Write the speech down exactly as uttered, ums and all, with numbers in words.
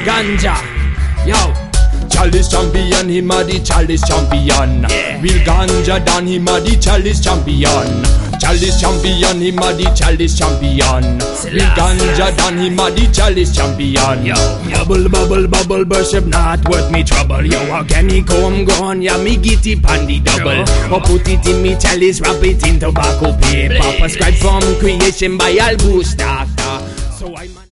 Ganja, yo. Chalice champion, him a the chalice champion. Yeah. Real ganja dan, him a the chalice champion. Chalice champion, him a the chalice champion. Real ganja dan, him a the chalice champion. Yo, bubble, bubble, bubble, worship not worth me trouble. Yo, how can me come gone? Yeah, me get it on the double. Or put it in me chalice, wrap it in tobacco paper. Prescribed from creation by Albusta.